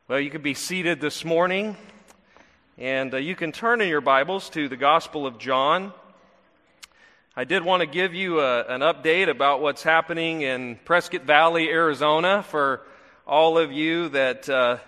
Well, you could be seated this morning, and you can turn in your Bibles to the Gospel of John. I did want to give you an update about what's happening in Prescott Valley, Arizona, for all of you that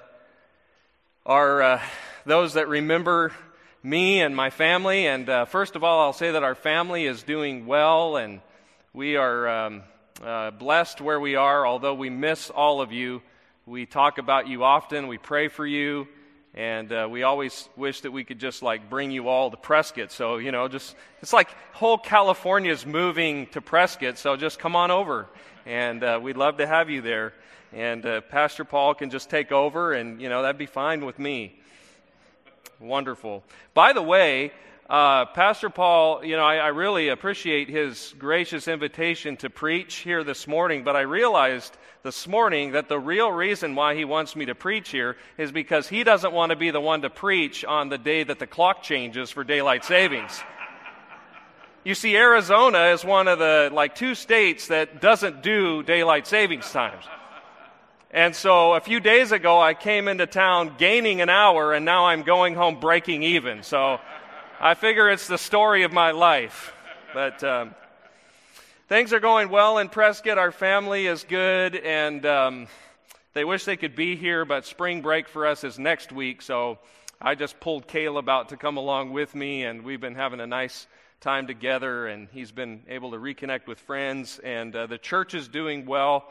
are those that remember me and my family. And first of all, I'll say that our family is doing well, and we are blessed where we are, although we miss all of you. We talk about you often, we pray for you, and we always wish that we could just bring you all to Prescott. So, it's like whole California's moving to Prescott, so just come on over, and we'd love to have you there. And Pastor Paul can just take over, and, that'd be fine with me. Wonderful. By the way, Pastor Paul, I really appreciate his gracious invitation to preach here this morning, but I realized this morning that the real reason why he wants me to preach here is because he doesn't want to be the one to preach on the day that the clock changes for daylight savings. You see, Arizona is one of the two states that doesn't do daylight savings times. And so a few days ago I came into town gaining an hour, and now I'm going home breaking even. So I figure it's the story of my life. But things are going well in Prescott. Our family is good, and they wish they could be here, but spring break for us is next week. So I just pulled Caleb out to come along with me, and we've been having a nice time together, and he's been able to reconnect with friends, and the church is doing well.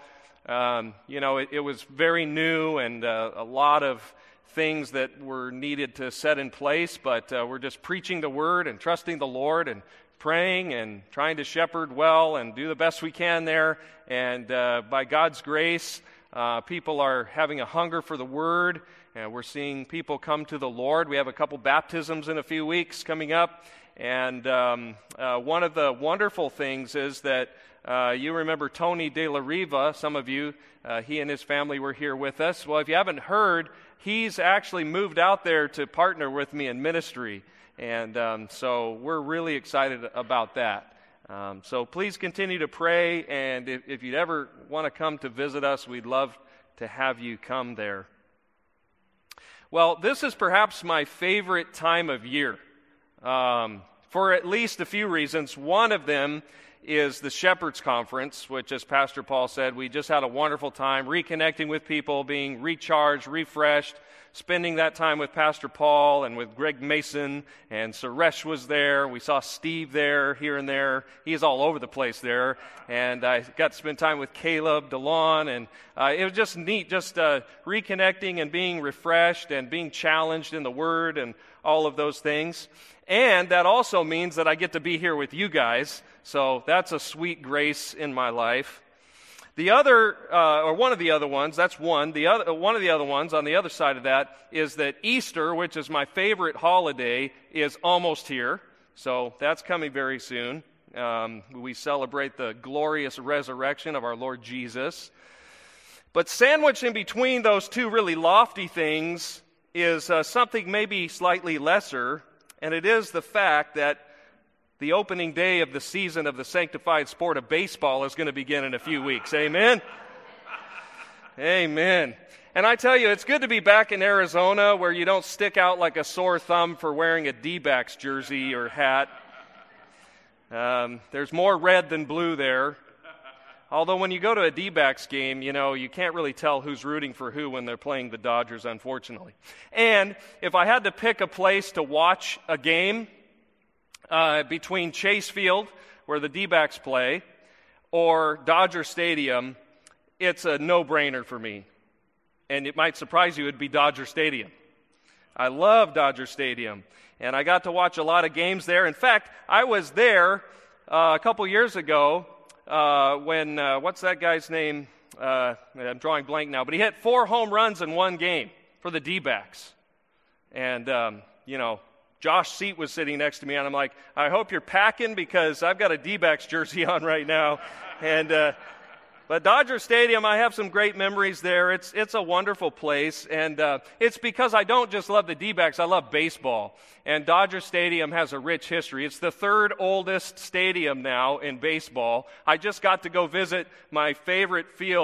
It was very new, and a lot of things that were needed to set in place, but we're just preaching the word and trusting the Lord and praying and trying to shepherd well and do the best we can there. And by God's grace, people are having a hunger for the word, and we're seeing people come to the Lord. We have a couple baptisms in a few weeks coming up, and one of the wonderful things is that you remember Tony De La Riva, some of you, he and his family were here with us. Well, if you haven't heard, he's actually moved out there to partner with me in ministry, and so we're really excited about that. So please continue to pray, and if you'd ever want to come to visit us, we'd love to have you come there. Well, this is perhaps my favorite time of year, for at least a few reasons. One of them is the Shepherds Conference, which, as Pastor Paul said, we just had a wonderful time reconnecting with people, being recharged, refreshed, spending that time with Pastor Paul and with Greg Mason, and Suresh was there. We saw Steve there, here and there. He is all over the place there. And I got to spend time with Caleb, DeLon, and it was just neat, just reconnecting and being refreshed and being challenged in the Word and all of those things. And that also means that I get to be here with you guys, so that's a sweet grace in my life. The other, or one of the other ones, that's one. One of the other ones on the other side of that is that Easter, which is my favorite holiday, is almost here. So that's coming very soon. We celebrate the glorious resurrection of our Lord Jesus. But sandwiched in between those two really lofty things is something maybe slightly lesser, and it is the fact that the opening day of the season of the sanctified sport of baseball is going to begin in a few weeks. Amen? Amen. And I tell you, it's good to be back in Arizona where you don't stick out like a sore thumb for wearing a D-backs jersey or hat. There's more red than blue there. Although when you go to a D-backs game, you can't really tell who's rooting for who when they're playing the Dodgers, unfortunately. And if I had to pick a place to watch a game between Chase Field, where the D-backs play, or Dodger Stadium, it's a no-brainer for me. And it might surprise you, it'd be Dodger Stadium. I love Dodger Stadium, and I got to watch a lot of games there. In fact, I was there a couple years ago when, what's that guy's name? I'm drawing blank now, but he hit 4 home runs in one game for the D-backs. And, Josh Seat was sitting next to me, and I'm like, I hope you're packing because I've got a D-backs jersey on right now. And but Dodger Stadium, I have some great memories there. It's a wonderful place, and it's because I don't just love the D-backs, I love baseball. And Dodger Stadium has a rich history. It's the 3rd oldest stadium now in baseball. I just got to go visit my favorite field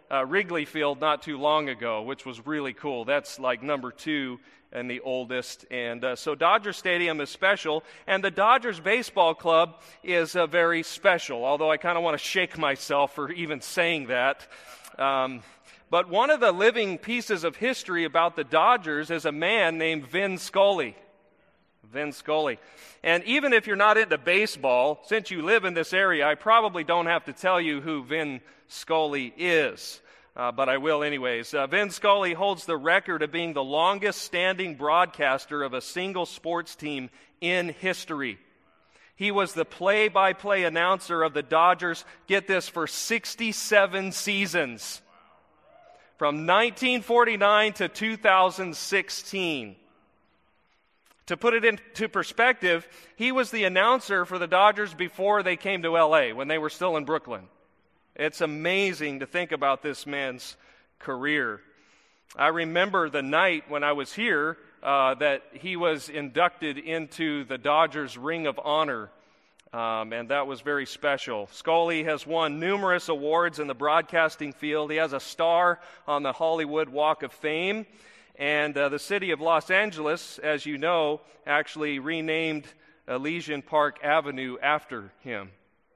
Wrigley Field not too long ago, which was really cool. That's like number 2 and the oldest. And so Dodger Stadium is special, and the Dodgers Baseball Club is very special, although I kind of want to shake myself for even saying that. But one of the living pieces of history about the Dodgers is a man named Vin Scully. Vin Scully. And even if you're not into baseball, since you live in this area, I probably don't have to tell you who Vin Scully is. But I will anyways. Vin Scully holds the record of being the longest standing broadcaster of a single sports team in history. He was the play-by-play announcer of the Dodgers, get this, for 67 seasons. From 1949 to 2016. To put it into perspective, he was the announcer for the Dodgers before they came to L.A., when they were still in Brooklyn. It's amazing to think about this man's career. I remember the night when I was here that he was inducted into the Dodgers Ring of Honor, and that was very special. Scully has won numerous awards in the broadcasting field. He has a star on the Hollywood Walk of Fame, and the city of Los Angeles, as you know, actually renamed Elysian Park Avenue after him.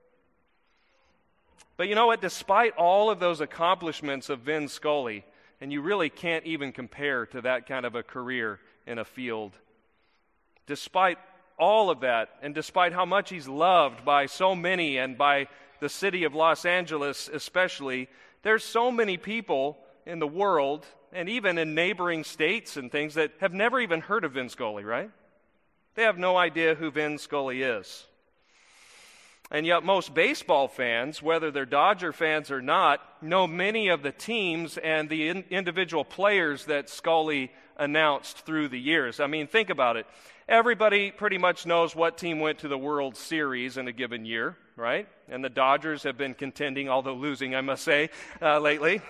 But you know what? Despite all of those accomplishments of Vin Scully, and you really can't even compare to that kind of a career in a field, despite all of that, and despite how much he's loved by so many and by the city of Los Angeles especially, there's so many people in the world and even in neighboring states and things that have never even heard of Vin Scully, right? They have no idea who Vin Scully is. And yet most baseball fans, whether they're Dodger fans or not, know many of the teams and the individual players that Scully announced through the years. I mean, think about it. Everybody pretty much knows what team went to the World Series in a given year, right? And the Dodgers have been contending, although losing, I must say, lately.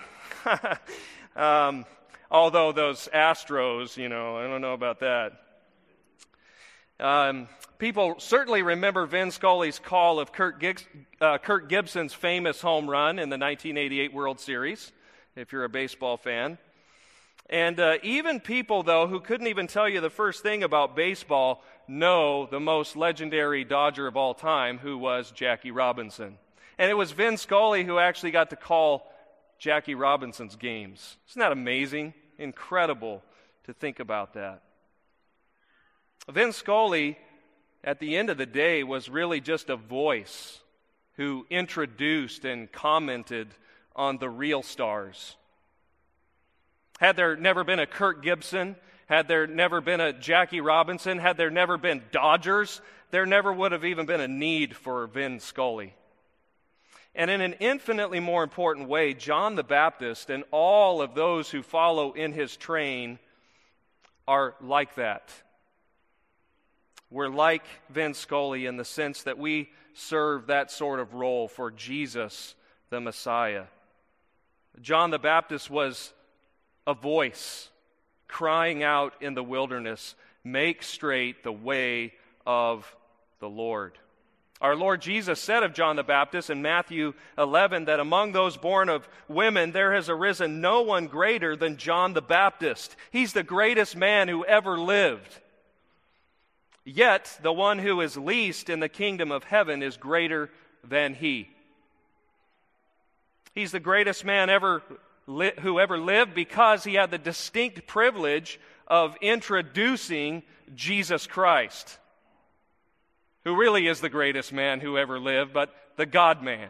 Although those Astros, I don't know about that. People certainly remember Vin Scully's call of Kirk Gibson's famous home run in the 1988 World Series, if you're a baseball fan. And even people, though, who couldn't even tell you the first thing about baseball know the most legendary Dodger of all time, who was Jackie Robinson. And it was Vin Scully who actually got to call Jackie Robinson's games. Isn't that amazing? Incredible to think about that. Vin Scully, at the end of the day, was really just a voice who introduced and commented on the real stars. Had there never been a Kirk Gibson, had there never been a Jackie Robinson, had there never been Dodgers, there never would have even been a need for Vin Scully. And in an infinitely more important way, John the Baptist and all of those who follow in his train are like that. We're like Vin Scully in the sense that we serve that sort of role for Jesus, the Messiah. John the Baptist was a voice crying out in the wilderness, "Make straight the way of the Lord." Our Lord Jesus said of John the Baptist in Matthew 11 that among those born of women there has arisen no one greater than John the Baptist. He's the greatest man who ever lived. Yet the one who is least in the kingdom of heaven is greater than he. He's the greatest man who ever lived because he had the distinct privilege of introducing Jesus Christ, who really is the greatest man who ever lived, but the God-man.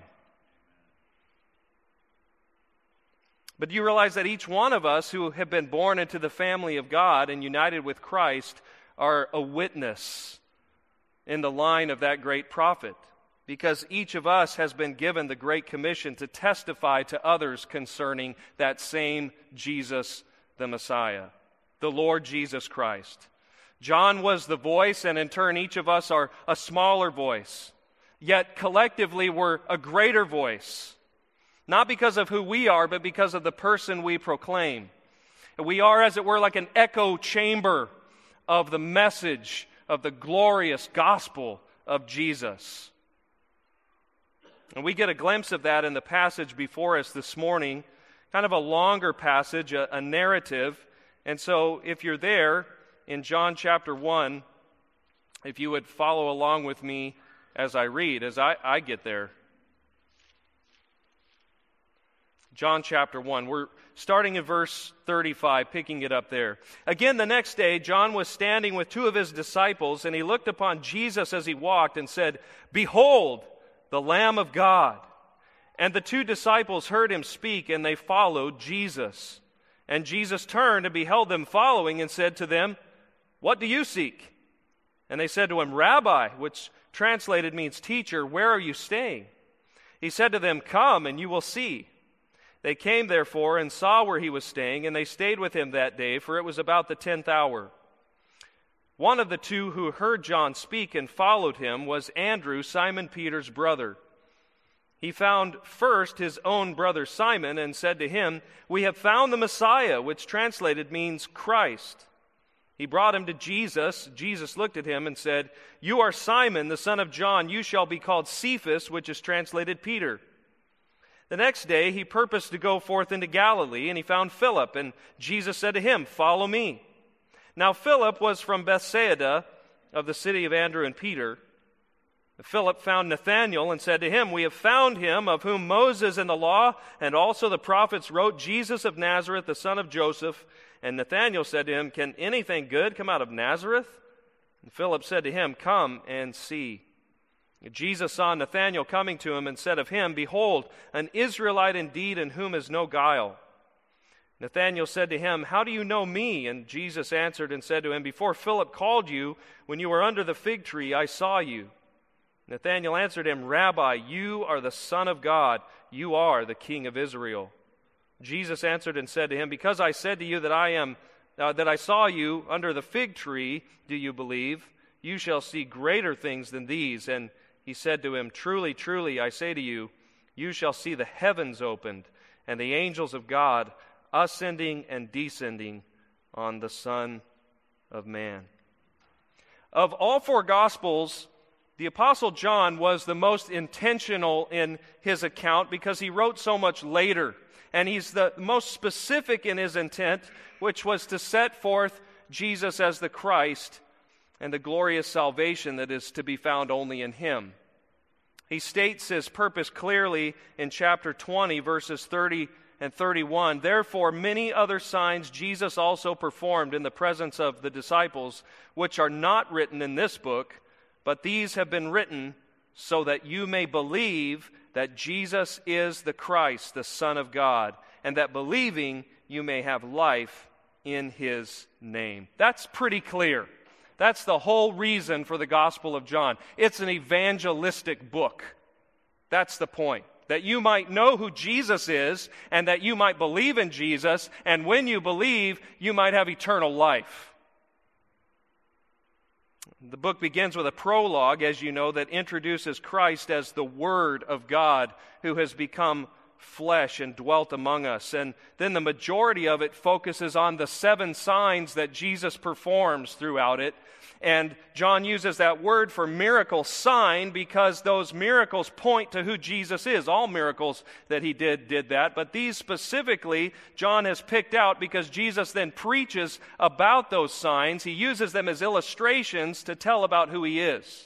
But do you realize that each one of us who have been born into the family of God and united with Christ are a witness in the line of that great prophet? Because each of us has been given the Great Commission to testify to others concerning that same Jesus, the Messiah, the Lord Jesus Christ. John was the voice, and in turn each of us are a smaller voice. Yet collectively we're a greater voice. Not because of who we are, but because of the person we proclaim. We are, as it were, like an echo chamber of the message of the glorious gospel of Jesus. And we get a glimpse of that in the passage before us this morning, kind of a longer passage, a narrative. And so if you're there in John chapter 1, if you would follow along with me as I read, as I get there. John chapter 1. We're starting in verse 35, picking it up there. Again, the next day, John was standing with two of his disciples, and he looked upon Jesus as he walked and said, "Behold, the Lamb of God." And the two disciples heard him speak, and they followed Jesus. And Jesus turned and beheld them following and said to them, "What do you seek?" And they said to him, "Rabbi," which translated means teacher, "where are you staying?" He said to them, "Come, and you will see." They came, therefore, and saw where he was staying, and they stayed with him that day, for it was about the 10th hour. One of the two who heard John speak and followed him was Andrew, Simon Peter's brother. He found first his own brother Simon and said to him, "We have found the Messiah," which translated means Christ. He brought him to Jesus. Jesus looked at him and said, "You are Simon, the son of John. You shall be called Cephas," which is translated Peter. The next day he purposed to go forth into Galilee, and he found Philip, and Jesus said to him, "Follow me." Now Philip was from Bethsaida, of the city of Andrew and Peter. Philip found Nathanael and said to him, "We have found him of whom Moses and the law and also the prophets wrote, Jesus of Nazareth, the son of Joseph." And Nathanael said to him, "Can anything good come out of Nazareth?" And Philip said to him, "Come and see." Jesus saw Nathanael coming to him and said of him, "Behold, an Israelite indeed, in whom is no guile." Nathanael said to him, "How do you know me?" And Jesus answered and said to him, "Before Philip called you, when you were under the fig tree, I saw you." Nathanael answered him, "Rabbi, you are the Son of God. You are the King of Israel." Jesus answered and said to him, "Because I said to you that I saw you under the fig tree, do you believe? You shall see greater things than these." And he said to him, "Truly, truly, I say to you, you shall see the heavens opened, and the angels of God ascending and descending on the Son of Man." Of all four Gospels, the Apostle John was the most intentional in his account because he wrote so much later. And he's the most specific in his intent, which was to set forth Jesus as the Christ and the glorious salvation that is to be found only in him. He states his purpose clearly in chapter 20, verses 30 and 31. "Therefore many other signs Jesus also performed in the presence of the disciples, which are not written in this book, but these have been written so that you may believe that Jesus is the Christ, the Son of God, and that believing you may have life in his name." That's pretty clear. That's the whole reason for the Gospel of John. It's an evangelistic book. That's the point. That you might know who Jesus is, and that you might believe in Jesus, and when you believe, you might have eternal life. The book begins with a prologue, as you know, that introduces Christ as the Word of God who has become flesh and dwelt among us. And then the majority of it focuses on the 7 signs that Jesus performs throughout it. And John uses that word for miracle, sign, because those miracles point to who Jesus is. All miracles that he did that. But these specifically, John has picked out because Jesus then preaches about those signs. He uses them as illustrations to tell about who he is.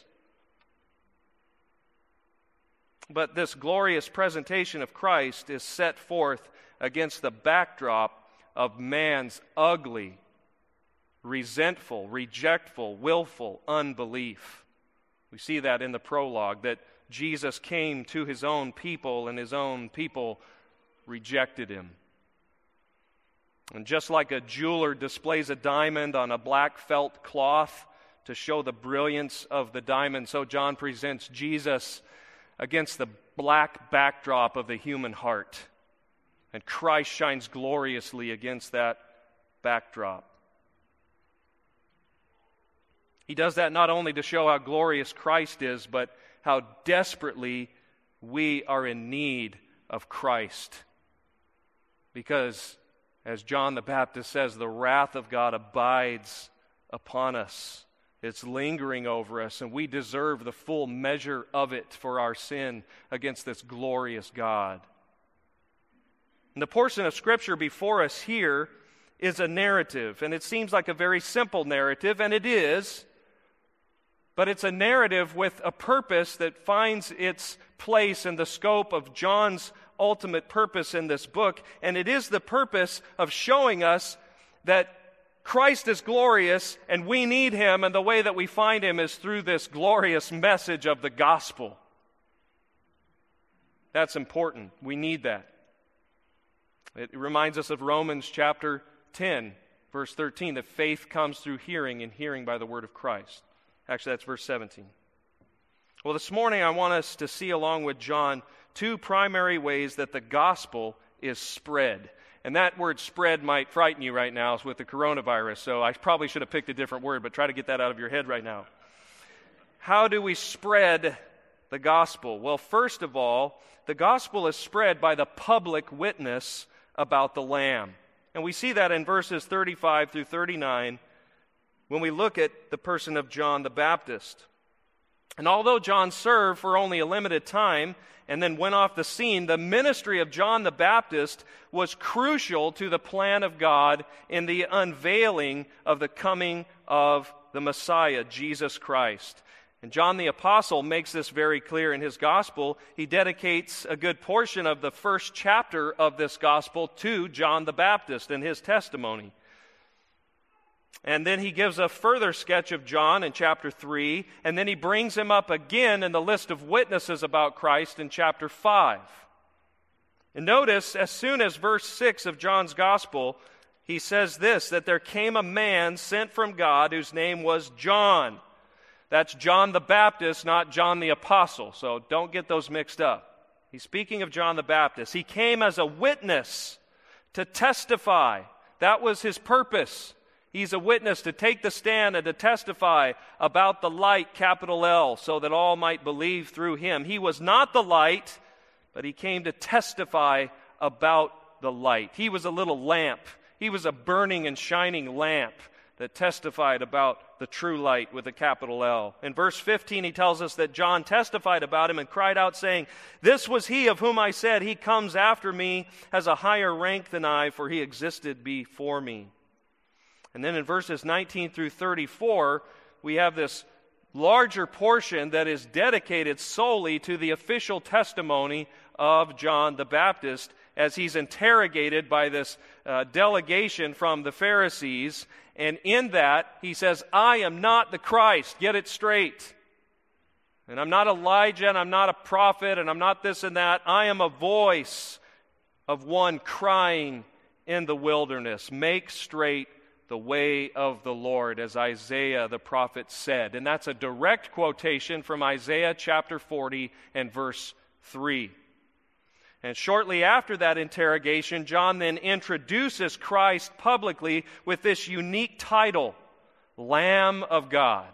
But this glorious presentation of Christ is set forth against the backdrop of man's ugly, resentful, rejectful, willful unbelief. We see that in the prologue, that Jesus came to his own people and his own people rejected him. And just like a jeweler displays a diamond on a black felt cloth to show the brilliance of the diamond, so John presents Jesus against the black backdrop of the human heart. And Christ shines gloriously against that backdrop. He does that not only to show how glorious Christ is, but how desperately we are in need of Christ. Because, as John the Baptist says, the wrath of God abides upon us. It's lingering over us, and we deserve the full measure of it for our sin against this glorious God. And the portion of Scripture before us here is a narrative, and it seems like a very simple narrative, and it is, but it's a narrative with a purpose that finds its place in the scope of John's ultimate purpose in this book, and it is the purpose of showing us that Christ is glorious and we need Him, and the way that we find Him is through this glorious message of the gospel. That's important. We need that. It reminds us of Romans chapter 10, verse 13, that faith comes through hearing, and hearing by the word of Christ. Actually, that's verse 17. Well, this morning I want us to see, along with John, two primary ways that the gospel is spread. And that word spread might frighten you right now with the coronavirus, so I probably should have picked a different word, but try to get that out of your head right now. How do we spread the gospel? Well, first of all, the gospel is spread by the public witness about the Lamb. And we see that in verses 35 through 39 when we look at the person of John the Baptist. And although John served for only a limited time and then went off the scene, the ministry of John the Baptist was crucial to the plan of God in the unveiling of the coming of the Messiah, Jesus Christ. And John the Apostle makes this very clear in his gospel. He dedicates a good portion of the first chapter of this gospel to John the Baptist and his testimony. And then he gives a further sketch of John in chapter 3, and then he brings him up again in the list of witnesses about Christ in chapter 5. And notice, as soon as verse 6 of John's gospel, he says this, that there came a man sent from God whose name was John. That's John the Baptist, not John the Apostle, so don't get those mixed up. He's speaking of John the Baptist. He came as a witness to testify. That was his purpose. He's a witness to take the stand and to testify about the light, capital L, so that all might believe through him. He was not the light, but he came to testify about the light. He was a little lamp. He was a burning and shining lamp that testified about the true light with a capital L. In verse 15, he tells us that John testified about him and cried out, saying, "This was he of whom I said, he comes after me, has a higher rank than I, for he existed before me." And then in verses 19 through 34, we have this larger portion that is dedicated solely to the official testimony of John the Baptist as he's interrogated by this delegation from the Pharisees. And in that, he says, "I am not the Christ." Get it straight. And I'm not Elijah, and I'm not a prophet, and I'm not this and that. I am a voice of one crying in the wilderness, "Make straight the way of the Lord," as Isaiah the prophet said. And that's a direct quotation from Isaiah chapter 40 and verse 3. And shortly after that interrogation, John then introduces Christ publicly with this unique title, Lamb of God.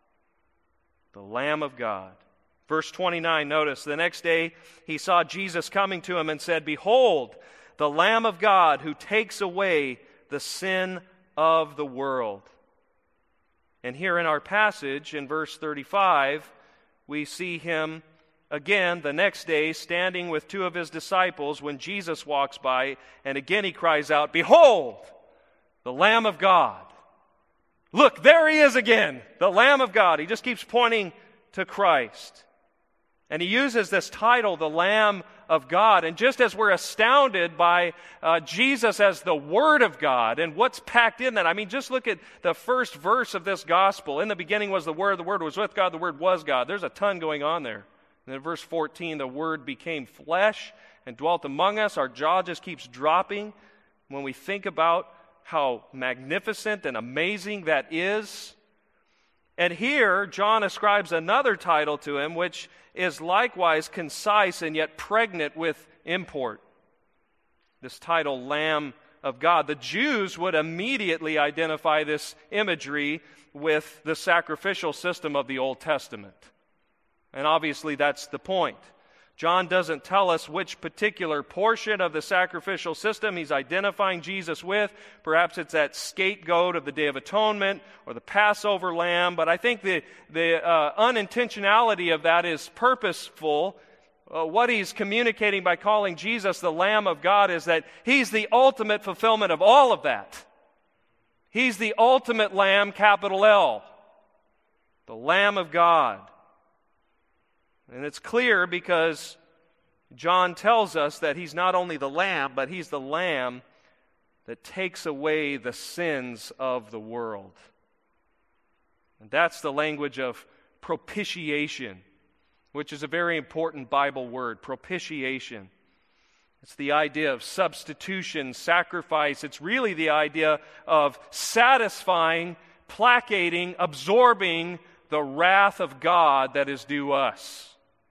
The Lamb of God. Verse 29, notice, the next day he saw Jesus coming to him and said, "Behold, the Lamb of God who takes away the sin of the world." And here in our passage, in verse 35, we see him again the next day standing with two of his disciples when Jesus walks by, and again he cries out, "Behold, the Lamb of God." Look, there he is again, the Lamb of God. He just keeps pointing to Christ. And he uses this title, the Lamb of God. And just as we're astounded by Jesus as the Word of God and what's packed in that, I mean, just look at the first verse of this gospel. In the beginning was the Word was with God, the Word was God. There's a ton going on there. And in verse 14, the Word became flesh and dwelt among us. Our jaw just keeps dropping when we think about how magnificent and amazing that is. And here, John ascribes another title to him, which is likewise concise and yet pregnant with import. This title, Lamb of God. The Jews would immediately identify this imagery with the sacrificial system of the Old Testament. And obviously that's the point. John doesn't tell us which particular portion of the sacrificial system he's identifying Jesus with. Perhaps it's that scapegoat of the Day of Atonement or the Passover lamb. But I think the unintentionality of that is purposeful what he's communicating by calling Jesus the Lamb of God is that he's the ultimate fulfillment of all of that. He's the ultimate Lamb, capital L, the Lamb of God. And it's clear because John tells us that he's not only the Lamb, but he's the Lamb that takes away the sins of the world. And that's the language of propitiation, which is a very important Bible word, propitiation. It's the idea of substitution, sacrifice. It's really the idea of satisfying, placating, absorbing the wrath of God that is due us.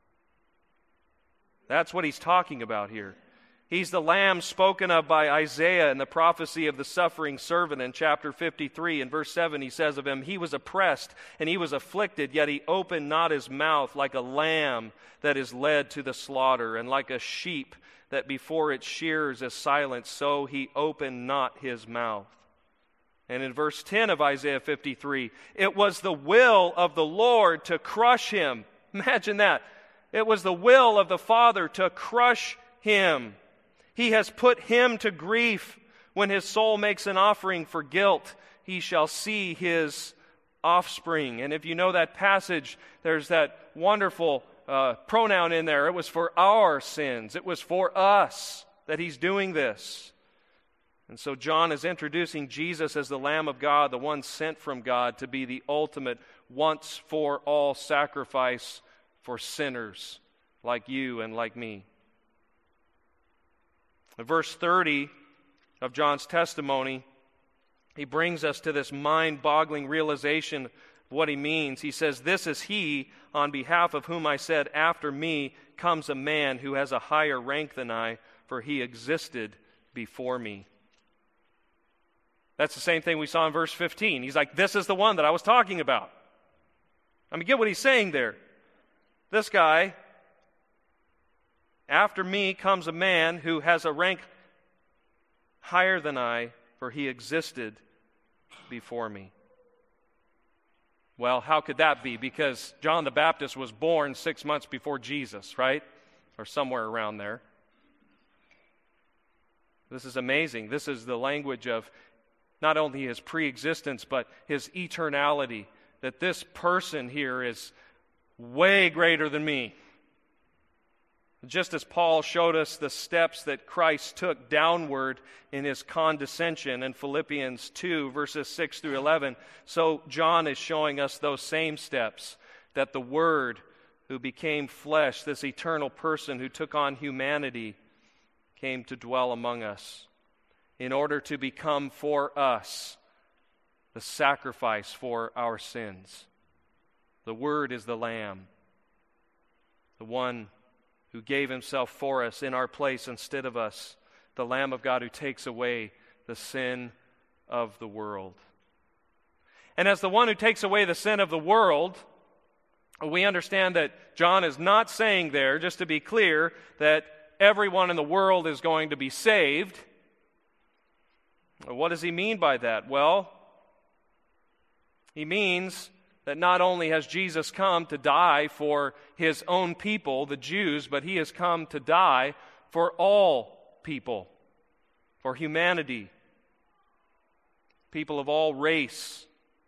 That's what he's talking about here. He's the Lamb spoken of by Isaiah in the prophecy of the suffering servant in chapter 53. In verse 7, he says of him, "He was oppressed and he was afflicted, yet he opened not his mouth, like a lamb that is led to the slaughter, and like a sheep that before its shearers is silent, so he opened not his mouth." And in verse 10 of Isaiah 53, "It was the will of the Lord to crush him." Imagine that. It was the will of the Father to crush him. He has put him to grief. When his soul makes an offering for guilt, he shall see his offspring. And if you know that passage, there's that wonderful pronoun in there. It was for our sins. It was for us that he's doing this. And so John is introducing Jesus as the Lamb of God, the one sent from God to be the ultimate once-for-all sacrifice for sinners like you and like me. In verse 30 of John's testimony, he brings us to this mind-boggling realization of what he means. He says, "This is he on behalf of whom I said, 'After me comes a man who has a higher rank than I, for he existed before me.'" That's the same thing we saw in verse 15. He's like, this is the one that I was talking about. I mean, get what he's saying there. This guy, "After me comes a man who has a rank higher than I, for he existed before me." Well, how could that be? Because John the Baptist was born 6 months before Jesus, right? Or somewhere around there. This is amazing. This is the language of not only his pre-existence, but his eternality. That this person here is way greater than me. Just as Paul showed us the steps that Christ took downward in his condescension in Philippians 2, verses 6 through 11, so John is showing us those same steps, that the Word who became flesh, this eternal person who took on humanity, came to dwell among us in order to become for us the sacrifice for our sins. The Word is the Lamb, the one who gave himself for us in our place instead of us, the Lamb of God who takes away the sin of the world. And as the one who takes away the sin of the world, we understand that John is not saying there, just to be clear, that everyone in the world is going to be saved. What does he mean by that? Well, he means that not only has Jesus come to die for his own people, the Jews, but he has come to die for all people, for humanity, people of all race,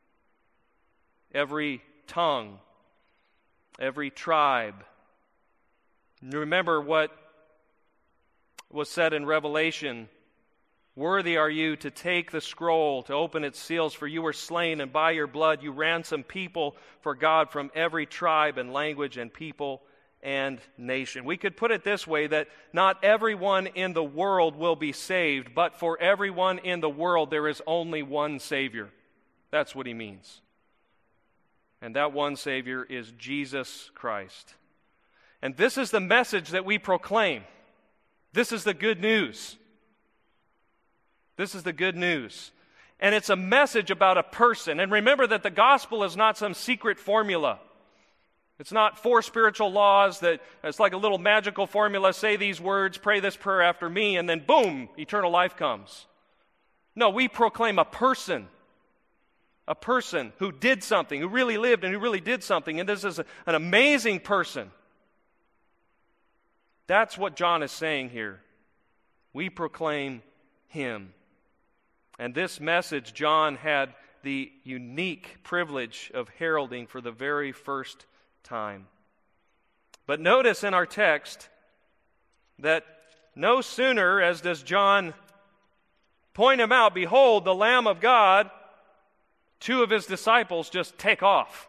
every tongue, every tribe. You remember what was said in Revelation: "Worthy are you to take the scroll, to open its seals, for you were slain, and by your blood you ransomed people for God from every tribe and language and people and nation." We could put it this way, that not everyone in the world will be saved, but for everyone in the world there is only one Savior. That's what he means. And that one Savior is Jesus Christ. And this is the message that we proclaim. This is the good news. This is the good news. And it's a message about a person. And remember that the gospel is not some secret formula. It's not 4 spiritual laws that it's like a little magical formula. Say these words, pray this prayer after me, and then boom, eternal life comes. No, we proclaim a person. A person who did something, who really lived and who really did something. And this is an amazing person. That's what John is saying here. We proclaim him. And this message John had the unique privilege of heralding for the very first time. But notice in our text that no sooner as does John point him out, behold, the Lamb of God, two of his disciples just take off.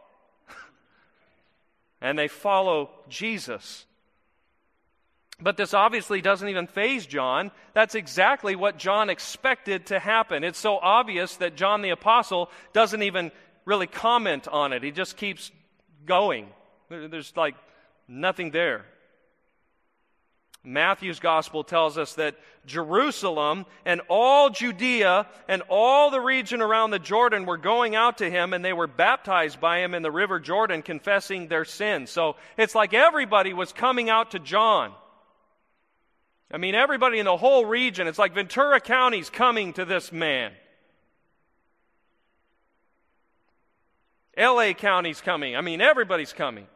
And they follow Jesus. But this obviously doesn't even faze John. That's exactly what John expected to happen. It's so obvious that John the Apostle doesn't even really comment on it. He just keeps going. There's like nothing there. Matthew's gospel tells us that Jerusalem and all Judea and all the region around the Jordan were going out to him, and they were baptized by him in the river Jordan, confessing their sins. So it's like everybody was coming out to John. I mean, everybody in the whole region. It's like Ventura County's coming to this man. LA County's coming. I mean, everybody's coming.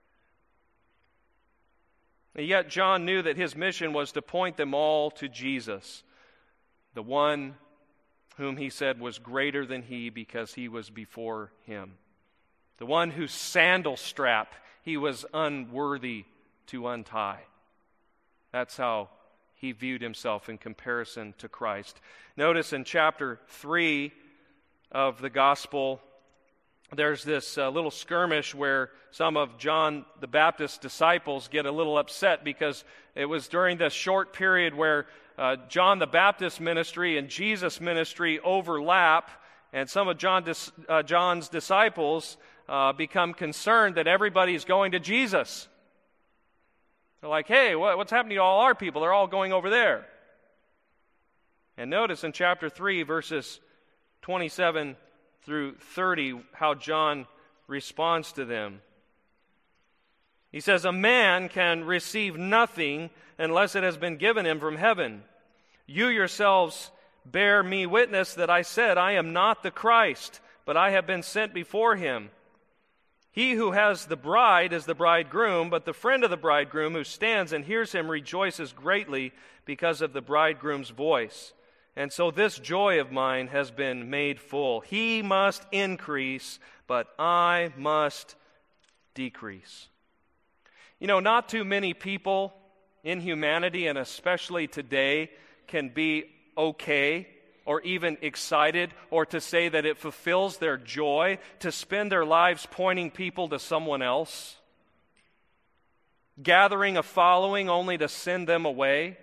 And yet John knew that his mission was to point them all to Jesus, the one whom he said was greater than he because he was before him, the one whose sandal strap he was unworthy to untie. That's how he viewed himself in comparison to Christ. Notice in chapter 3 of the gospel, there's this little skirmish where some of John the Baptist's disciples get a little upset because it was during this short period where John the Baptist's ministry and Jesus' ministry overlap, and some of John's disciples become concerned that everybody's going to Jesus. They're like, hey, what's happening to all our people? They're all going over there. And notice in chapter 3, verses 27 through 30, how John responds to them. He says, a man can receive nothing unless it has been given him from heaven. You yourselves bear me witness that I said, I am not the Christ, but I have been sent before him. He who has the bride is the bridegroom, but the friend of the bridegroom who stands and hears him rejoices greatly because of the bridegroom's voice. And so this joy of mine has been made full. He must increase, but I must decrease. You know, not too many people in humanity, and especially today, can be okay or even excited or to say that it fulfills their joy to spend their lives pointing people to someone else, gathering a following only to send them away.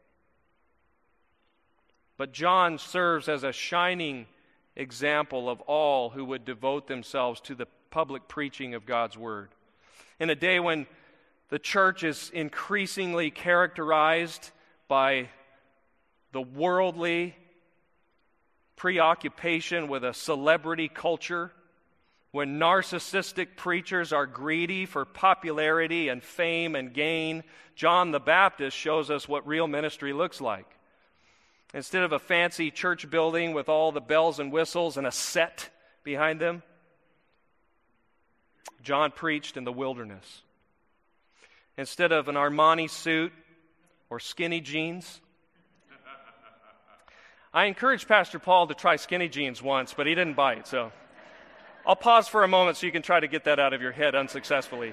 But John serves as a shining example of all who would devote themselves to the public preaching of God's Word. In a day when the church is increasingly characterized by the worldly preoccupation with a celebrity culture, when narcissistic preachers are greedy for popularity and fame and gain, John the Baptist shows us what real ministry looks like. Instead of a fancy church building with all the bells and whistles and a set behind them, John preached in the wilderness. Instead of an Armani suit or skinny jeans, I encouraged Pastor Paul to try skinny jeans once, but he didn't bite, so I'll pause for a moment so you can try to get that out of your head unsuccessfully.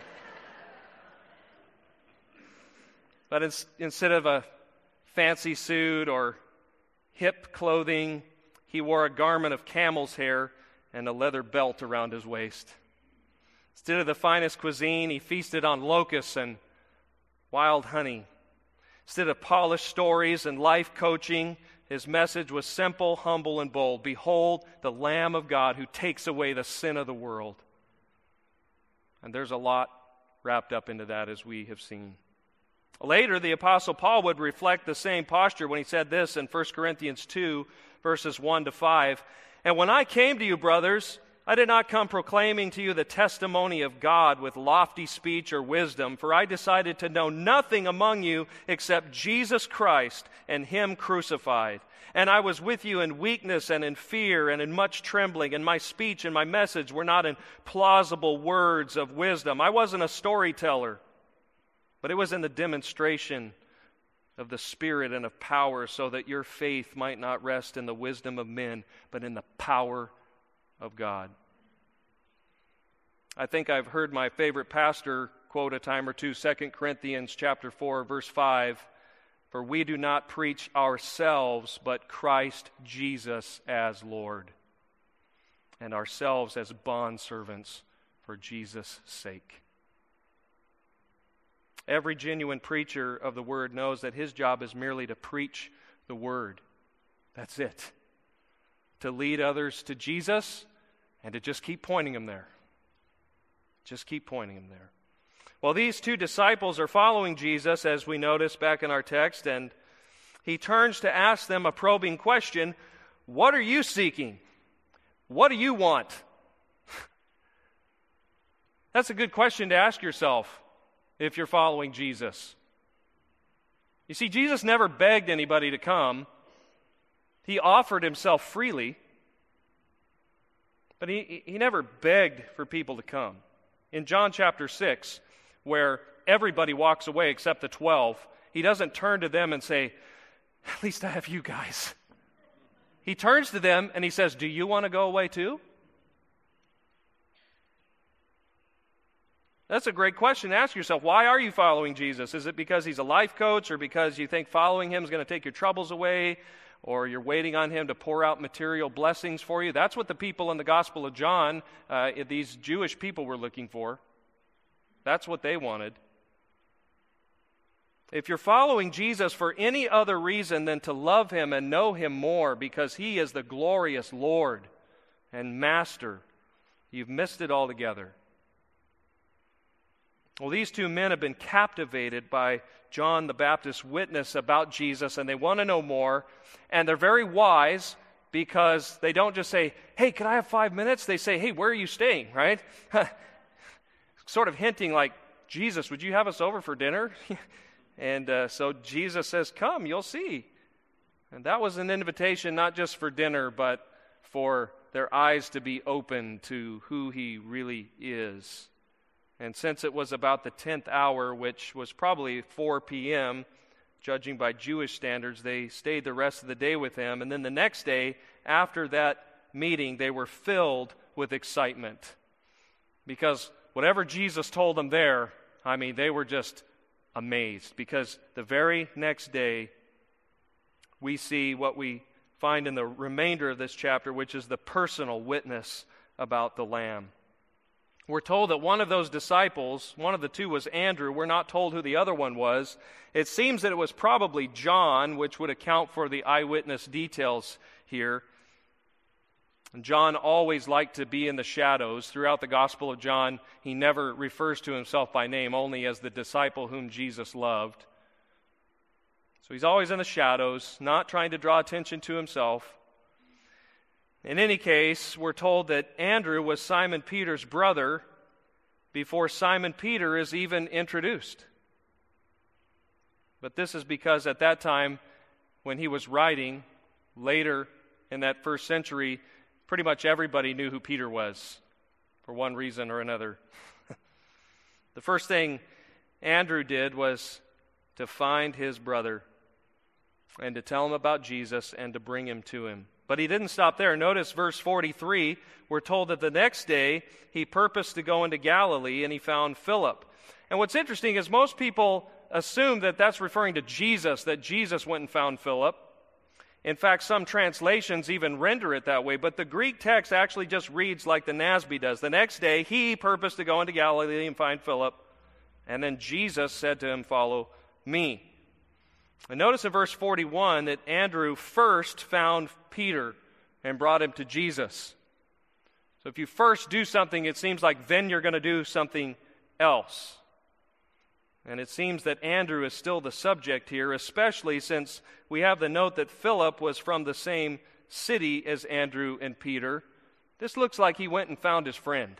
But instead of a fancy suit or hip clothing, he wore a garment of camel's hair and a leather belt around his waist. Instead of the finest cuisine, he feasted on locusts and wild honey. Instead of polished stories and life coaching, his message was simple, humble, and bold. Behold, the Lamb of God who takes away the sin of the world. And there's a lot wrapped up into that, as we have seen. Later, the Apostle Paul would reflect the same posture when he said this in 1 Corinthians 2, verses 1 to 5. And when I came to you, brothers, I did not come proclaiming to you the testimony of God with lofty speech or wisdom, for I decided to know nothing among you except Jesus Christ and Him crucified. And I was with you in weakness and in fear and in much trembling, and my speech and my message were not in plausible words of wisdom. I wasn't a storyteller, but it was in the demonstration of the Spirit and of power, so that your faith might not rest in the wisdom of men, but in the power of God. I think I've heard my favorite pastor quote a time or two, 2 Corinthians chapter 4, verse 5, "For we do not preach ourselves, but Christ Jesus as Lord, and ourselves as bondservants for Jesus' sake." Every genuine preacher of the Word knows that his job is merely to preach the Word. That's it. To lead others to Jesus and to just keep pointing them there. Just keep pointing them there. Well, these two disciples are following Jesus, as we notice back in our text, and he turns to ask them a probing question. What are you seeking? What do you want? That's a good question to ask yourself if you're following Jesus. You see, Jesus never begged anybody to come. He offered himself freely, but he never begged for people to come. In John chapter 6, where everybody walks away except the 12, he doesn't turn to them and say, "At least I have you guys." He turns to them and he says, "Do you want to go away too?" That's a great question to ask yourself. Why are you following Jesus? Is it because he's a life coach, or because you think following him is going to take your troubles away, or you're waiting on him to pour out material blessings for you? That's what the people in the Gospel of John, these Jewish people, were looking for. That's what they wanted. If you're following Jesus for any other reason than to love him and know him more because he is the glorious Lord and Master, you've missed it altogether. Well, these two men have been captivated by John the Baptist's witness about Jesus, and they want to know more. And they're very wise, because they don't just say, "Hey, can I have 5 minutes?" They say, "Hey, where are you staying?" Right? Sort of hinting like, "Jesus, would you have us over for dinner?" And so Jesus says, "Come, you'll see." And that was an invitation not just for dinner, but for their eyes to be open to who he really is. And since it was about the 10th hour, which was probably 4 p.m., judging by Jewish standards, they stayed the rest of the day with him. And then the next day, after that meeting, they were filled with excitement. Because whatever Jesus told them there, they were just amazed. Because the very next day, we see what we find in the remainder of this chapter, which is the personal witness about the Lamb. We're told that one of those disciples, one of the two, was Andrew. We're not told who the other one was. It seems that it was probably John, which would account for the eyewitness details here. And John always liked to be in the shadows. Throughout the Gospel of John, he never refers to himself by name, only as the disciple whom Jesus loved. So he's always in the shadows, not trying to draw attention to himself. In any case, we're told that Andrew was Simon Peter's brother before Simon Peter is even introduced. But this is because at that time, when he was writing, later in that first century, pretty much everybody knew who Peter was, for one reason or another. The first thing Andrew did was to find his brother and to tell him about Jesus and to bring him to him. But he didn't stop there. Notice verse 43, we're told that the next day he purposed to go into Galilee, and he found Philip. And what's interesting is most people assume that that's referring to Jesus, that Jesus went and found Philip. In fact, some translations even render it that way, but the Greek text actually just reads like the NASB does. The next day he purposed to go into Galilee and find Philip, and then Jesus said to him, "Follow me." And notice in verse 41 that Andrew first found Peter and brought him to Jesus. So if you first do something, it seems like then you're going to do something else. And it seems that Andrew is still the subject here, especially since we have the note that Philip was from the same city as Andrew and Peter. This looks like he went and found his friend.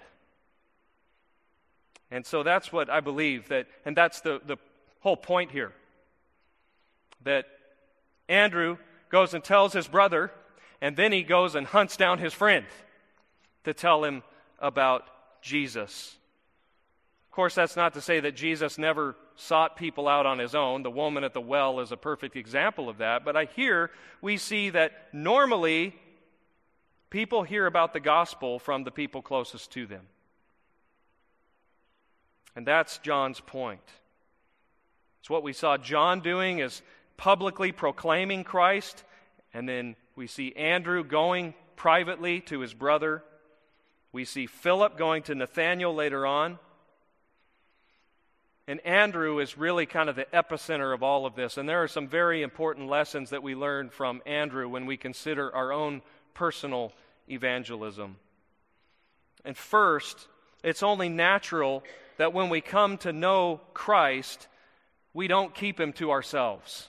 And so that's what I believe, and that's the whole point here. That Andrew goes and tells his brother, and then he goes and hunts down his friend to tell him about Jesus. Of course, that's not to say that Jesus never sought people out on his own. The woman at the well is a perfect example of that. But here we see that normally people hear about the gospel from the people closest to them. And that's John's point. It's what we saw John doing, is publicly proclaiming Christ, and then we see Andrew going privately to his brother. We see Philip going to Nathanael later on. And Andrew is really kind of the epicenter of all of this. And there are some very important lessons that we learn from Andrew when we consider our own personal evangelism. And first, it's only natural that when we come to know Christ, we don't keep him to ourselves.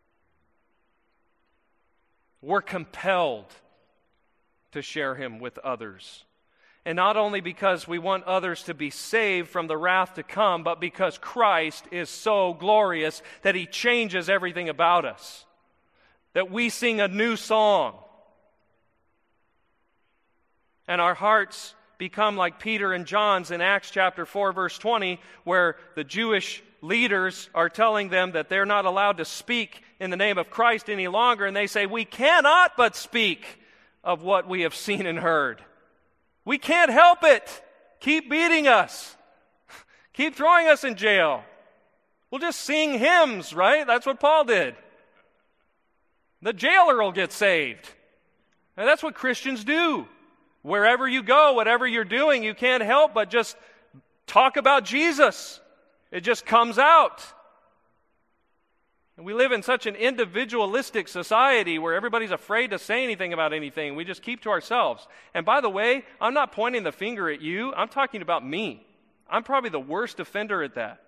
We're compelled to share him with others. And not only because we want others to be saved from the wrath to come, but because Christ is so glorious that he changes everything about us. That we sing a new song. And our hearts become like Peter and John's in Acts chapter 4, verse 20, where the Jewish leaders are telling them that they're not allowed to speak in the name of Christ any longer. And they say, we cannot but speak of what we have seen and heard. We can't help it. Keep beating us. Keep throwing us in jail. We'll just sing hymns, right? That's what Paul did. The jailer will get saved. And that's what Christians do. Wherever you go, whatever you're doing, you can't help but just talk about Jesus. It just comes out. And we live in such an individualistic society where everybody's afraid to say anything about anything. We just keep to ourselves. And by the way, I'm not pointing the finger at you. I'm talking about me. I'm probably the worst offender at that.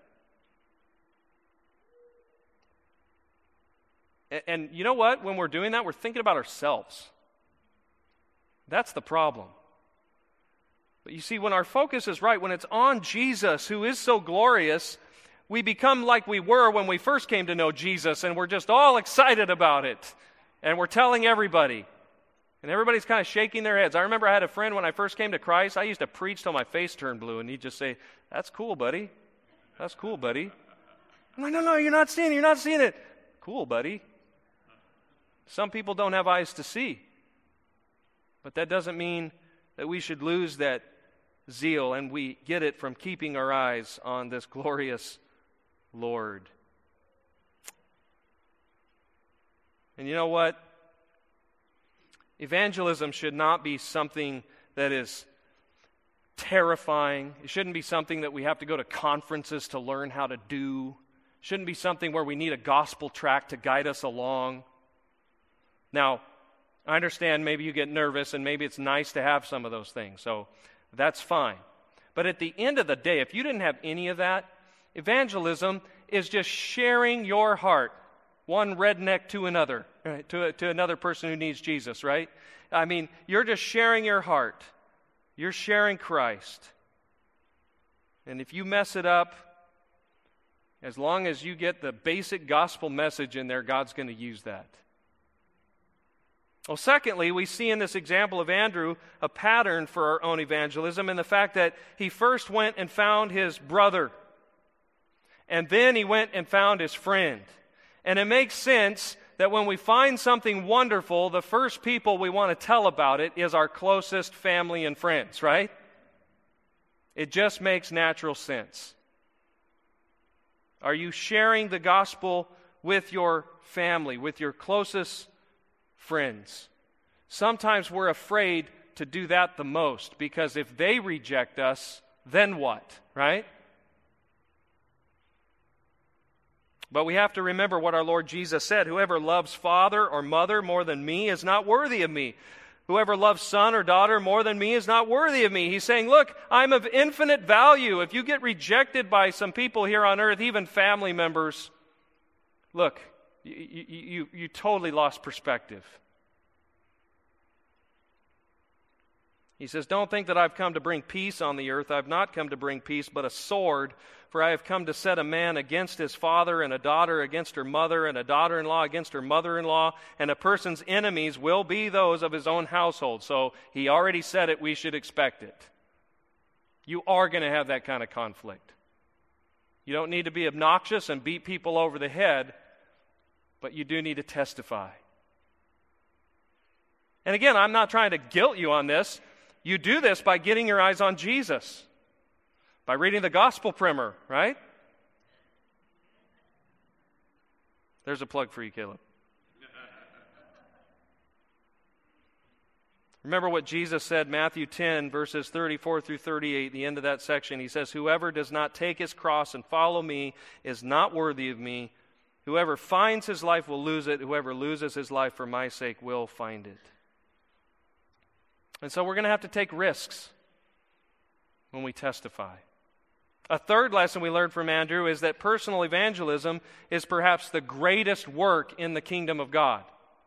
And you know what? When we're doing that, we're thinking about ourselves. That's the problem. But you see, when our focus is right, when it's on Jesus, who is so glorious, we become like we were when we first came to know Jesus, and we're just all excited about it. And we're telling everybody. And everybody's kind of shaking their heads. I remember I had a friend when I first came to Christ. I used to preach till my face turned blue, and he'd just say, that's cool, buddy. That's cool, buddy. I'm like, no, you're not seeing it. Cool, buddy. Some people don't have eyes to see. But that doesn't mean that we should lose that zeal, and we get it from keeping our eyes on this glorious Lord. And you know what? Evangelism should not be something that is terrifying. It shouldn't be something that we have to go to conferences to learn how to do. It shouldn't be something where we need a gospel tract to guide us along. Now, I understand maybe you get nervous and maybe it's nice to have some of those things, so that's fine. But at the end of the day, if you didn't have any of that, evangelism is just sharing your heart, one redneck to another, right? to another person who needs Jesus, right? I mean, you're just sharing your heart. You're sharing Christ. And if you mess it up, as long as you get the basic gospel message in there, God's going to use that. Well, secondly, we see in this example of Andrew a pattern for our own evangelism in the fact that he first went and found his brother. And then he went and found his friend. And it makes sense that when we find something wonderful, the first people we want to tell about it is our closest family and friends, right? It just makes natural sense. Are you sharing the gospel with your family, with your closest friends? Sometimes we're afraid to do that the most because if they reject us, then what, right? But we have to remember what our Lord Jesus said. Whoever loves father or mother more than me is not worthy of me. Whoever loves son or daughter more than me is not worthy of me. He's saying, look, I'm of infinite value. If you get rejected by some people here on earth, even family members, look, you totally lost perspective. He says, don't think that I've come to bring peace on the earth. I've not come to bring peace, but a sword. For I have come to set a man against his father, and a daughter against her mother, and a daughter-in-law against her mother-in-law, and a person's enemies will be those of his own household. So he already said it, we should expect it. You are going to have that kind of conflict. You don't need to be obnoxious and beat people over the head, but you do need to testify. And again, I'm not trying to guilt you on this. You do this by getting your eyes on Jesus, by reading the gospel primer, right? There's a plug for you, Caleb. Remember what Jesus said, Matthew 10, verses 34 through 38, the end of that section. He says, "Whoever does not take his cross and follow me is not worthy of me. Whoever finds his life will lose it. Whoever loses his life for my sake will find it." And so we're going to have to take risks when we testify. A third lesson we learned from Andrew is that personal evangelism is perhaps the greatest work in the kingdom of God.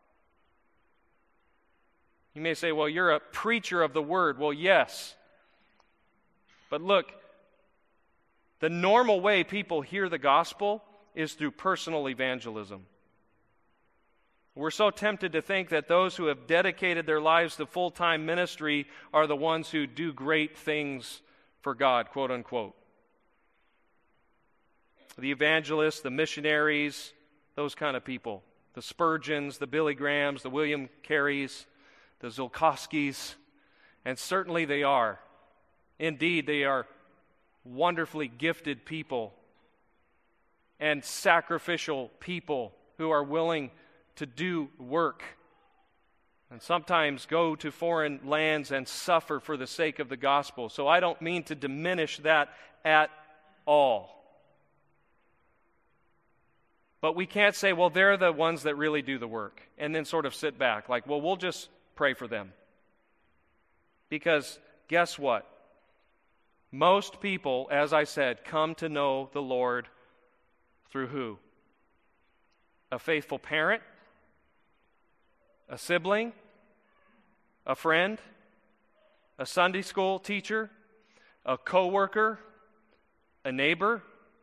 You may say, well, you're a preacher of the word. Well, yes. But look, the normal way people hear the gospel is through personal evangelism. We're so tempted to think that those who have dedicated their lives to full-time ministry are the ones who do great things for God, quote unquote. The evangelists, the missionaries, those kind of people. The Spurgeons, the Billy Grahams, the William Careys, the Zulkowskis, and certainly they are. Indeed, they are wonderfully gifted people and sacrificial people who are willing to do work and sometimes go to foreign lands and suffer for the sake of the gospel. So I don't mean to diminish that at all. But we can't say, well, they're the ones that really do the work, and then sort of sit back like, well, we'll just pray for them. Because guess what? Most people, as I said, come to know the Lord through who? A faithful parent, a sibling, a friend, a Sunday school teacher, a coworker, a neighbor.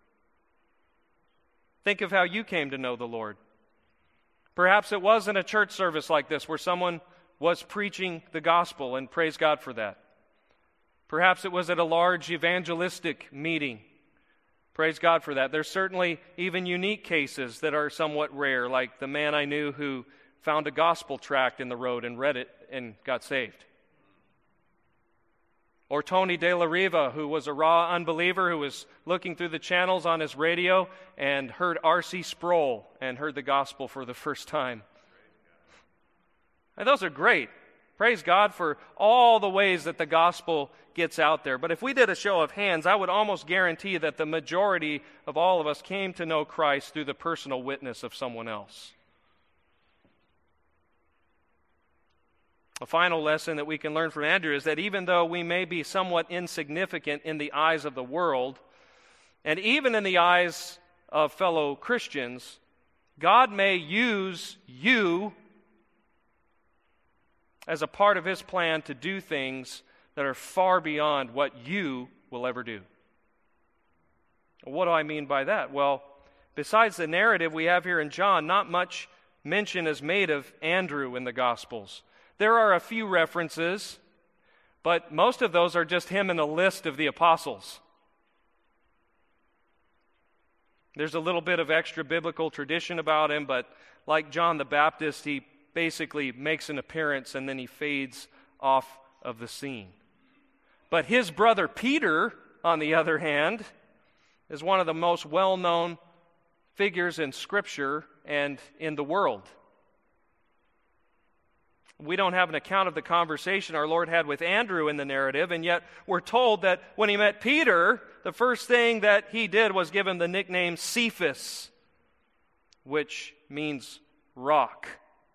Think of how you came to know the Lord. Perhaps it wasn't a church service like this where someone was preaching the gospel, and praise God for that. Perhaps it was at a large evangelistic meeting. Praise God for that. There's certainly even unique cases that are somewhat rare, like the man I knew who found a gospel tract in the road and read it and got saved. Or Tony De La Riva, who was a raw unbeliever who was looking through the channels on his radio and heard R.C. Sproul and heard the gospel for the first time. And those are great. Praise God for all the ways that the gospel gets out there. But if we did a show of hands, I would almost guarantee that the majority of all of us came to know Christ through the personal witness of someone else. A final lesson that we can learn from Andrew is that even though we may be somewhat insignificant in the eyes of the world, and even in the eyes of fellow Christians, God may use you as a part of His plan to do things that are far beyond what you will ever do. What do I mean by that? Well, besides the narrative we have here in John, not much mention is made of Andrew in the Gospels. There are a few references, but most of those are just him in the list of the apostles. There's a little bit of extra biblical tradition about him, but like John the Baptist, he basically makes an appearance and then he fades off of the scene. But his brother Peter, on the other hand, is one of the most well-known figures in Scripture and in the world. We don't have an account of the conversation our Lord had with Andrew in the narrative, and yet we're told that when he met Peter, the first thing that he did was give him the nickname Cephas, which means rock.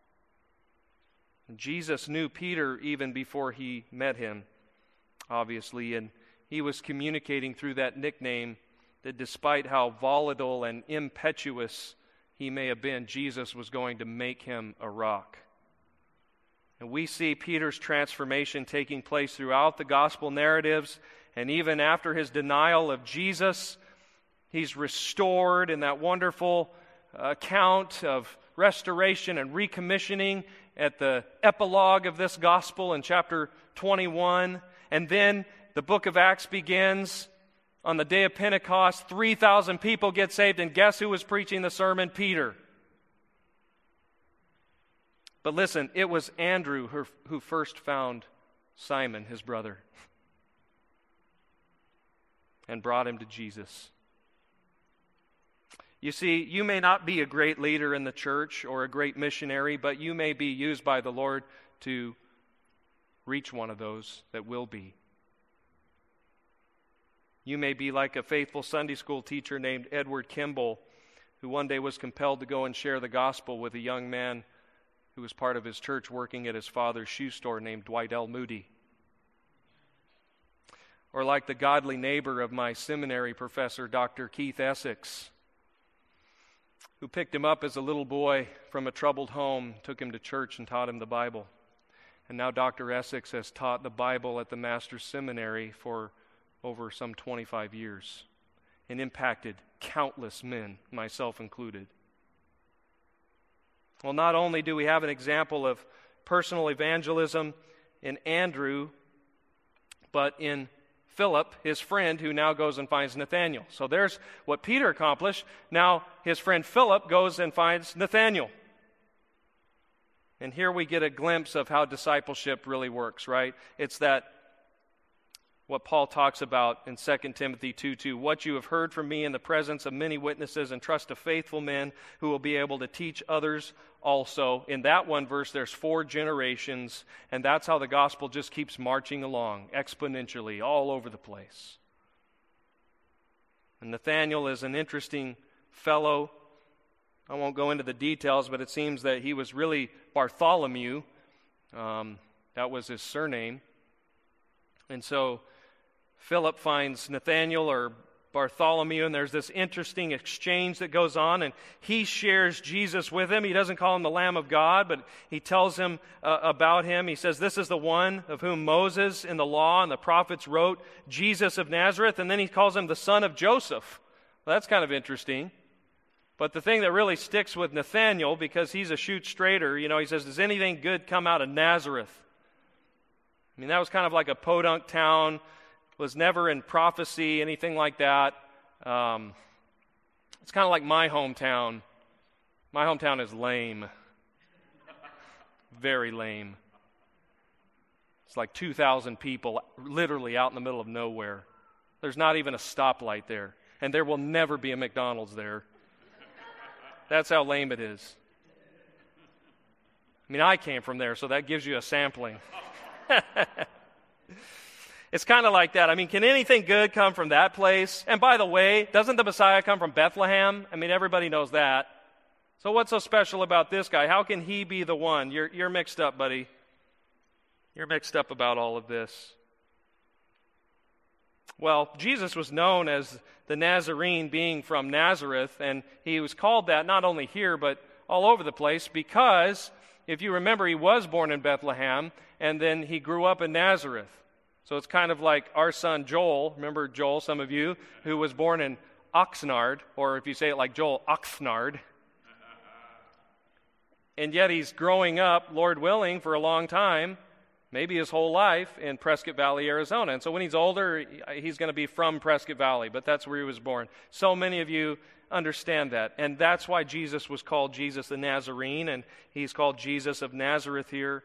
Jesus knew Peter even before he met him, obviously, and he was communicating through that nickname that despite how volatile and impetuous he may have been, Jesus was going to make him a rock. And we see Peter's transformation taking place throughout the gospel narratives, and even after his denial of Jesus, he's restored in that wonderful account of restoration and recommissioning at the epilogue of this gospel in chapter 21. And then the book of Acts begins, On the day of Pentecost, 3,000 people get saved, and guess who was preaching the sermon? Peter. But listen, it was Andrew who first found Simon, his brother, and brought him to Jesus. You see, you may not be a great leader in the church or a great missionary, but you may be used by the Lord to reach one of those that will be. You may be like a faithful Sunday school teacher named Edward Kimball, who one day was compelled to go and share the gospel with a young man who was part of his church working at his father's shoe store named Dwight L. Moody. Or like the godly neighbor of my seminary professor, Dr. Keith Essex, who picked him up as a little boy from a troubled home, took him to church and taught him the Bible. And now Dr. Essex has taught the Bible at the Master's Seminary for over some 25 years and impacted countless men, myself included. Well, not only do we have an example of personal evangelism in Andrew, but in Philip, his friend, who now goes and finds Nathanael. So there's what Peter accomplished. Now his friend Philip goes and finds Nathanael. And here we get a glimpse of how discipleship really works, right? It's that what Paul talks about in 2 Timothy 2:2, what you have heard from me in the presence of many witnesses, and trust to faithful men who will be able to teach others also. In that one verse, there's 4 generations, and that's how the gospel just keeps marching along exponentially all over the place. And Nathanael is an interesting fellow. I won't go into the details, but it seems that he was really Bartholomew. That was his surname. And so Philip finds Nathanael or Bartholomew, and there's this interesting exchange that goes on, and he shares Jesus with him. He doesn't call him the Lamb of God, but he tells him about him. He says, this is the one of whom Moses in the law and the prophets wrote, Jesus of Nazareth, and then he calls him the son of Joseph. Well, that's kind of interesting. But the thing that really sticks with Nathanael, because he's a shoot straighter, he says, does anything good come out of Nazareth? I mean, that was kind of like a podunk town, was never in prophecy, anything like that. It's kind of like my hometown. My hometown is lame. Very lame. It's like 2,000 people literally out in the middle of nowhere. There's not even a stoplight there. And there will never be a McDonald's there. That's how lame it is. I mean, I came from there, so that gives you a sampling. It's kind of like that. I mean, can anything good come from that place? And by the way, doesn't the Messiah come from Bethlehem? I mean, everybody knows that. So what's so special about this guy? How can he be the one? You're mixed up, buddy. You're mixed up about all of this. Well, Jesus was known as the Nazarene, being from Nazareth, and he was called that not only here but all over the place because, if you remember, he was born in Bethlehem, and then he grew up in Nazareth. So it's kind of like our son Joel, remember Joel, some of you, who was born in Oxnard, or if you say it like Joel, Oxnard. And yet he's growing up, Lord willing, for a long time, maybe his whole life, in Prescott Valley, Arizona. And so when he's older, he's going to be from Prescott Valley, but that's where he was born. So many of you understand that. And that's why Jesus was called Jesus the Nazarene, and he's called Jesus of Nazareth here.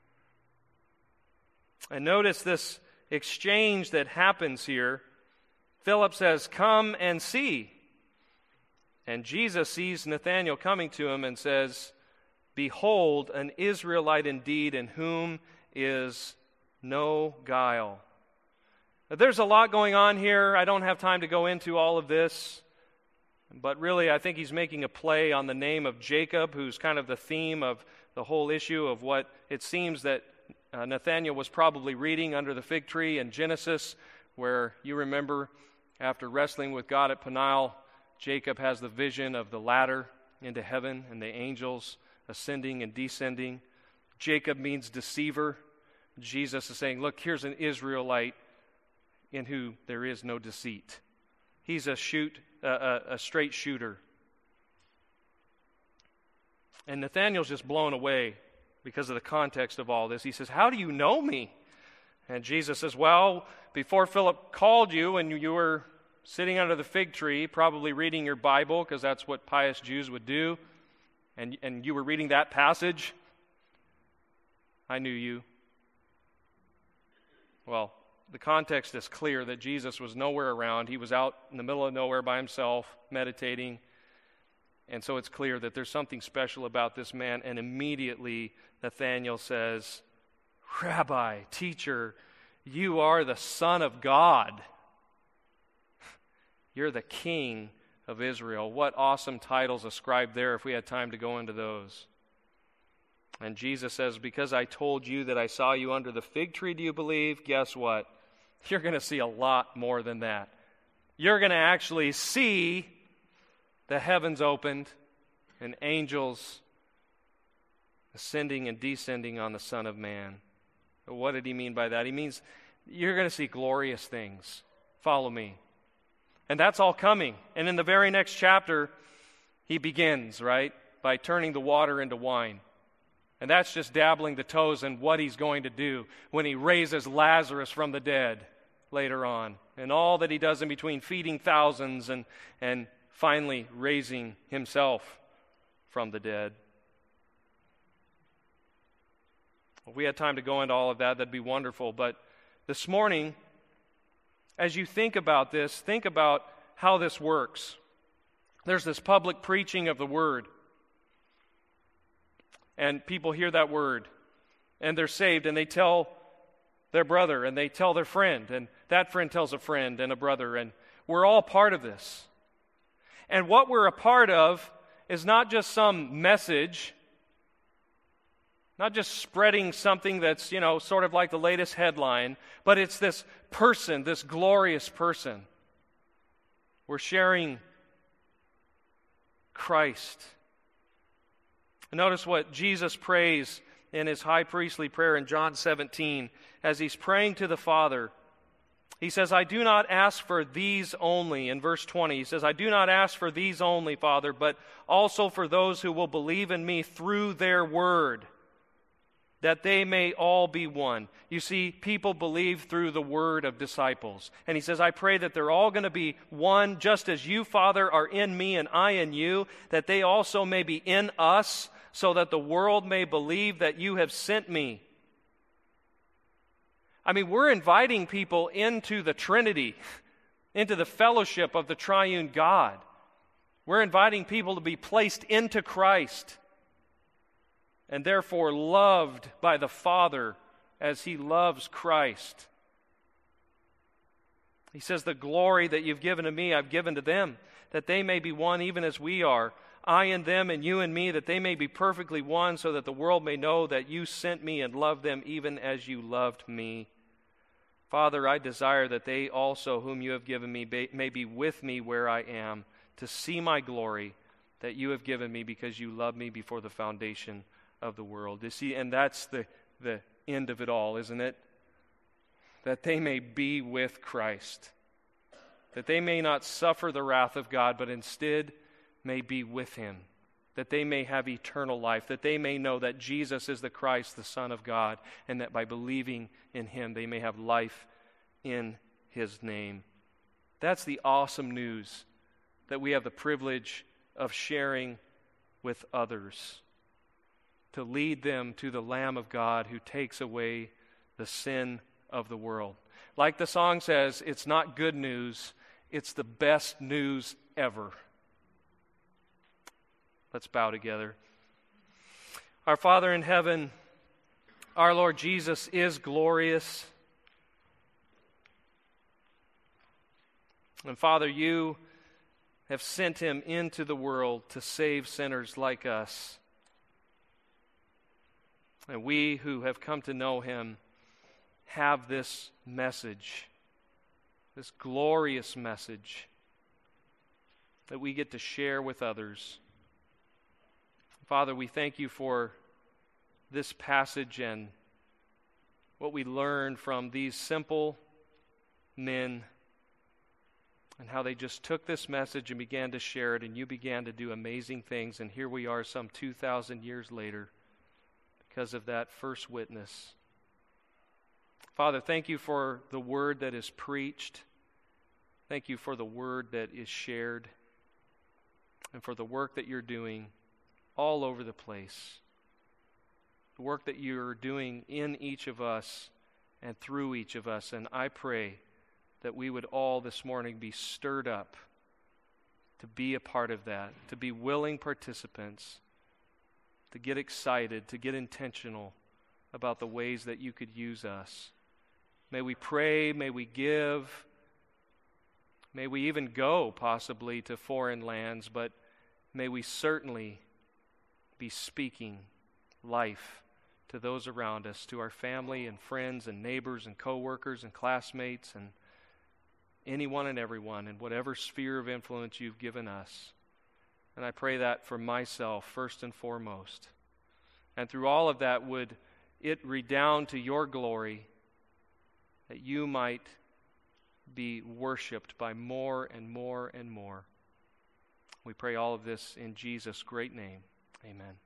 And notice this exchange that happens here. Philip says, come and see. And Jesus sees Nathanael coming to him and says, behold, an Israelite indeed, in whom is no guile. Now, there's a lot going on here. I don't have time to go into all of this. But really, I think he's making a play on the name of Jacob, who's kind of the theme of the whole issue of what it seems that Nathanael was probably reading under the fig tree in Genesis, where you remember after wrestling with God at Peniel, Jacob has the vision of the ladder into heaven and the angels ascending and descending. Jacob means deceiver. Jesus is saying, look, here's an Israelite in who there is no deceit. He's a straight shooter. And Nathanael's just blown away because of the context of all this. He says, how do you know me? And Jesus says, well, before Philip called you and you were sitting under the fig tree, probably reading your Bible, because that's what pious Jews would do, and you were reading that passage, I knew you. Well, the context is clear that Jesus was nowhere around. He was out in the middle of nowhere by himself, meditating. And so it's clear that there's something special about this man. And immediately Nathanael says, Rabbi, teacher, you are the Son of God. You're the King of Israel. What awesome titles ascribed there if we had time to go into those. And Jesus says, because I told you that I saw you under the fig tree, do you believe? Guess what? You're going to see a lot more than that. You're going to actually see the heavens opened and angels ascending and descending on the Son of Man. What did he mean by that? He means you're going to see glorious things. Follow me. And that's all coming. And in the very next chapter, he begins, right, by turning the water into wine. And that's just dabbling the toes in what he's going to do when he raises Lazarus from the dead later on. And all that he does in between, feeding thousands and finally raising himself from the dead. If we had time to go into all of that, that'd be wonderful. But this morning, as you think about this, think about how this works. There's this public preaching of the Word. And people hear that Word, and they're saved, and they tell their brother, and they tell their friend, and that friend tells a friend and a brother, and we're all part of this. And what we're a part of is not just some message, not just spreading something that's, sort of like the latest headline, but it's this person, this glorious person. We're sharing Christ. Notice what Jesus prays in his high priestly prayer in John 17 as he's praying to the Father. He says, I do not ask for these only. In verse 20, he says, I do not ask for these only, Father, but also for those who will believe in me through their word, that they may all be one. You see, people believe through the word of disciples. And he says, I pray that they're all going to be one, just as you, Father, are in me and I in you, that they also may be in us, so that the world may believe that you have sent me. I mean, we're inviting people into the Trinity, into the fellowship of the triune God. We're inviting people to be placed into Christ and therefore loved by the Father as he loves Christ. He says, the glory that you've given to me, I've given to them, that they may be one even as we are. I and them and you and me, that they may be perfectly one, so that the world may know that you sent me and loved them even as you loved me. Father, I desire that they also, whom you have given me, may be with me where I am, to see my glory that you have given me because you loved me before the foundation of the world. You see, and that's the end of it all, isn't it? That they may be with Christ. That they may not suffer the wrath of God, but instead may be with him, that they may have eternal life, that they may know that Jesus is the Christ, the Son of God, and that by believing in him they may have life in his name. That's the awesome news that we have the privilege of sharing with others, to lead them to the Lamb of God who takes away the sin of the world. Like the song says, it's not good news, it's the best news ever. Let's bow together. Our Father in heaven, our Lord Jesus is glorious. And Father, you have sent him into the world to save sinners like us. And we who have come to know him have this message, this glorious message that we get to share with others. Father, we thank you for this passage and what we learn from these simple men and how they just took this message and began to share it, and you began to do amazing things, and here we are some 2,000 years later because of that first witness. Father, thank you for the word that is preached, Thank you for the word that is shared and for the work that you're doing all over the place. The work that you're doing in each of us and through each of us. And I pray that we would all this morning be stirred up to be a part of that, to be willing participants, to get excited, to get intentional about the ways that you could use us. May we pray, may we give, may we even go possibly to foreign lands, but may we certainly be speaking life to those around us, to our family and friends and neighbors and coworkers and classmates and anyone and everyone in whatever sphere of influence you've given us. And I pray that for myself first and foremost. And through all of that, would it redound to your glory that you might be worshiped by more and more and more. We pray all of this in Jesus' great name. Amen.